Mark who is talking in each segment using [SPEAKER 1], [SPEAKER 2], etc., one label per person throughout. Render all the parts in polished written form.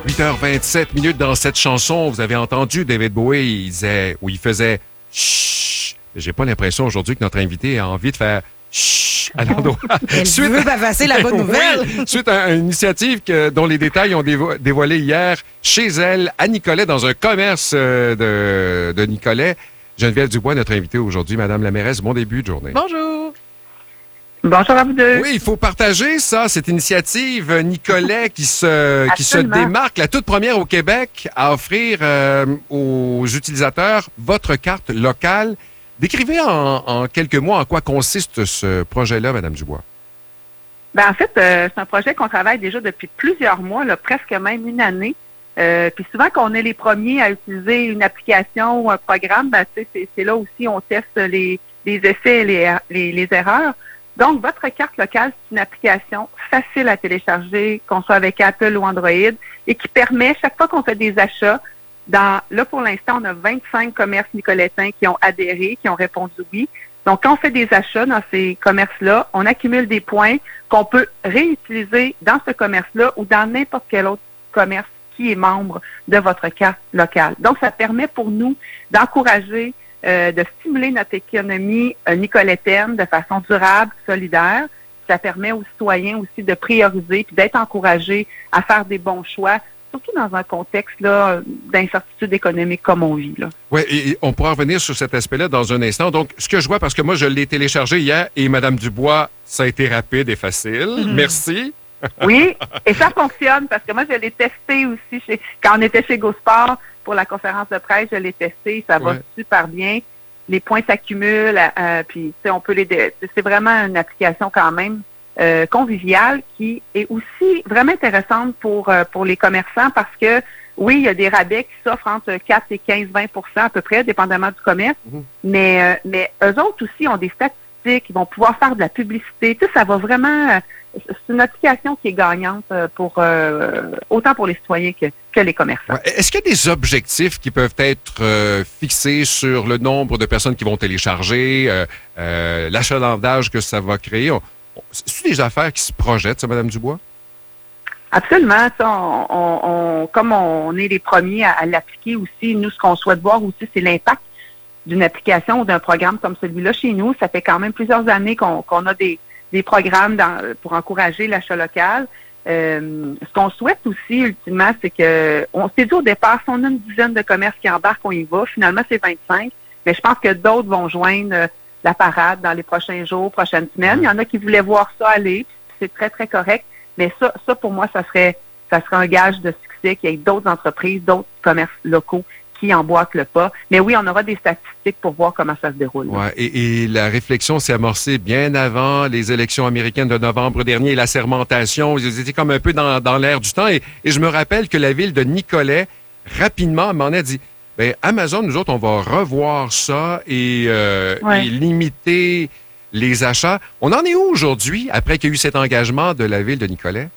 [SPEAKER 1] 8h27 dans cette chanson, vous avez entendu David Bowie, il faisait chut. J'ai pas l'impression aujourd'hui que notre invité a envie de faire chut à l'endroit.
[SPEAKER 2] Elle veut bavasser la bonne nouvelle.
[SPEAKER 1] Oui, suite à une initiative dont les détails ont dévoilé hier chez elle, à Nicolet, dans un commerce de Nicolet. Geneviève Dubois, notre invitée aujourd'hui, Madame la mairesse. Bon début de journée.
[SPEAKER 2] Bonjour.
[SPEAKER 3] Bonjour à vous deux.
[SPEAKER 1] Oui, il faut partager ça, cette initiative Nicolet qui se démarque, la toute première au Québec à offrir aux utilisateurs votre carte locale. Décrivez en quelques mots en quoi consiste ce projet-là, Madame Dubois.
[SPEAKER 3] En fait, c'est un projet qu'on travaille déjà depuis plusieurs mois, là, presque même une année. Puis souvent qu'on est les premiers à utiliser une application ou un programme, c'est là aussi on teste les essais et les erreurs. Donc, votre carte locale, c'est une application facile à télécharger, qu'on soit avec Apple ou Android, et qui permet, chaque fois qu'on fait des achats, là, pour l'instant, on a 25 commerces nicolétains qui ont adhéré, qui ont répondu oui. Donc, quand on fait des achats dans ces commerces-là, on accumule des points qu'on peut réutiliser dans ce commerce-là ou dans n'importe quel autre commerce qui est membre de votre carte locale. Donc, ça permet pour nous d'encourager de stimuler notre économie nicolétaine de façon durable, solidaire. Ça permet aux citoyens aussi de prioriser puis d'être encouragés à faire des bons choix, surtout dans un contexte là, d'incertitude économique comme on vit.
[SPEAKER 1] Oui, et on pourra revenir sur cet aspect-là dans un instant. Donc, ce que je vois, parce que moi, je l'ai téléchargé hier et Mme Dubois, ça a été rapide et facile. Merci.
[SPEAKER 3] Oui, et ça fonctionne parce que moi, je l'ai testé aussi quand on était chez GoSport pour la conférence de presse, je l'ai testé, ça va super bien. Les points s'accumulent, puis on peut c'est vraiment une application quand même conviviale qui est aussi vraiment intéressante pour les commerçants parce que oui, il y a des rabais qui s'offrent entre 4 et 15-20 à peu près, dépendamment du commerce, mais eux autres aussi ont des statistiques, ils vont pouvoir faire de la publicité. Tu sais, ça va vraiment... c'est une application qui est gagnante autant pour les citoyens que les commerçants.
[SPEAKER 1] Ouais. Est-ce qu'il y a des objectifs qui peuvent être fixés sur le nombre de personnes qui vont télécharger, l'achalandage que ça va créer? C'est des affaires qui se projettent, ça, Mme Dubois?
[SPEAKER 3] Absolument. Ça, comme on est les premiers à l'appliquer aussi, nous, ce qu'on souhaite voir aussi, c'est l'impact d'une application ou d'un programme comme celui-là chez nous. Ça fait quand même plusieurs années qu'on a des programmes pour encourager l'achat local. Ce qu'on souhaite aussi, ultimement, c'est que on s'est dit au départ, si on a une dizaine de commerces qui embarquent, on y va. Finalement, c'est 25. Mais je pense que d'autres vont joindre la parade dans les prochains jours, prochaines semaines. Il y en a qui voulaient voir ça aller. C'est très, très correct. Mais ça pour moi, ça serait un gage de succès qu'il y ait d'autres entreprises, d'autres commerces locaux qui emboîtent le pas. Mais oui, on aura des statistiques pour voir comment ça se déroule.
[SPEAKER 1] Ouais, et la réflexion s'est amorcée bien avant les élections américaines de novembre dernier et la sermentation. Ils étaient comme un peu dans l'air du temps. Et je me rappelle que la ville de Nicolet, rapidement, m'en a dit, Amazon, nous autres, on va revoir ça et limiter les achats. On en est où aujourd'hui, après qu'il y a eu cet engagement de la ville de Nicolet?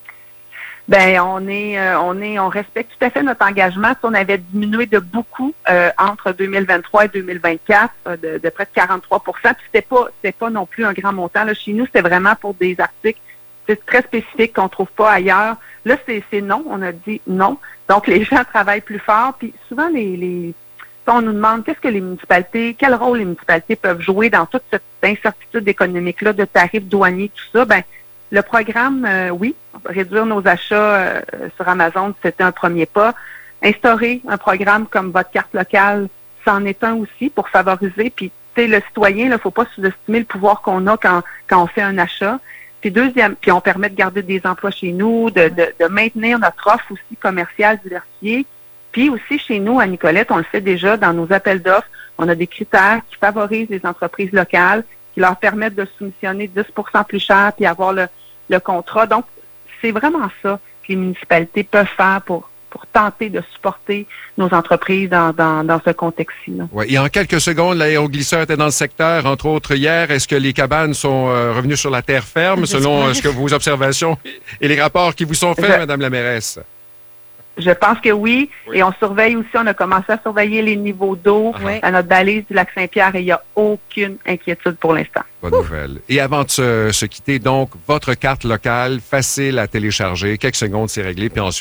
[SPEAKER 3] On respecte tout à fait notre engagement. On avait diminué de beaucoup entre 2023 et 2024, de près de 43 %. Puis c'était pas non plus un grand montant. Là, chez nous, c'était vraiment pour des articles très spécifiques qu'on trouve pas ailleurs. Là, c'est non. On a dit non. Donc, les gens travaillent plus fort. Puis souvent, on nous demande quel rôle les municipalités peuvent jouer dans toute cette incertitude économique-là de tarifs douaniers, tout ça. Le programme, oui, réduire nos achats sur Amazon, c'était un premier pas. Instaurer un programme comme votre carte locale, c'en est un aussi pour favoriser. Puis, tu sais, le citoyen, il ne faut pas sous-estimer le pouvoir qu'on a quand on fait un achat. Puis puis on permet de garder des emplois chez nous, de maintenir notre offre aussi commerciale diversifiée. Puis aussi, chez nous, à Nicolette, on le fait déjà dans nos appels d'offres. On a des critères qui favorisent les entreprises locales, qui leur permettent de soumissionner 10 % plus cher puis avoir le contrat. Donc, c'est vraiment ça que les municipalités peuvent faire pour tenter de supporter nos entreprises dans ce contexte-ci.
[SPEAKER 1] Oui, et en quelques secondes, l'aéroglisseur était dans le secteur, entre autres hier. Est-ce que les cabanes sont revenues sur la terre ferme, selon vos observations et les rapports qui vous sont faits, Madame la mairesse?
[SPEAKER 3] Je pense que oui. Et on surveille aussi, on a commencé à surveiller les niveaux d'eau à notre balise du lac Saint-Pierre et il n'y a aucune inquiétude pour l'instant.
[SPEAKER 1] Bonne nouvelle. Et avant de se quitter, donc, votre carte locale, facile à télécharger. Quelques secondes, c'est réglé. Puis ensuite,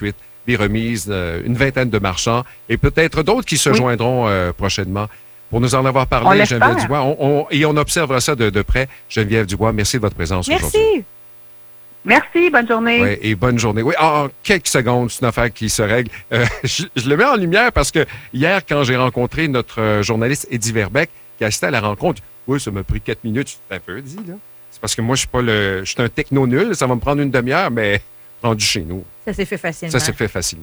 [SPEAKER 1] des remises, une vingtaine de marchands et peut-être d'autres qui se joindront prochainement. Pour nous en avoir
[SPEAKER 3] On
[SPEAKER 1] parlé,
[SPEAKER 3] l'espère.
[SPEAKER 1] Geneviève Dubois, et on observera ça de près. Geneviève Dubois, merci de votre présence aujourd'hui.
[SPEAKER 2] Merci.
[SPEAKER 3] Merci, bonne journée.
[SPEAKER 1] Oui, et bonne journée. Oui, en quelques secondes, c'est une affaire qui se règle. Je le mets en lumière parce que hier, quand j'ai rencontré notre journaliste Eddie Verbeck, qui assistait à la rencontre, oui, ça m'a pris 4 minutes. C'est un peu dit, là. C'est parce que moi, je suis un techno nul. Ça va me prendre une demi-heure, mais rendu chez nous.
[SPEAKER 2] Ça s'est fait facilement.
[SPEAKER 1] Ça s'est fait facilement.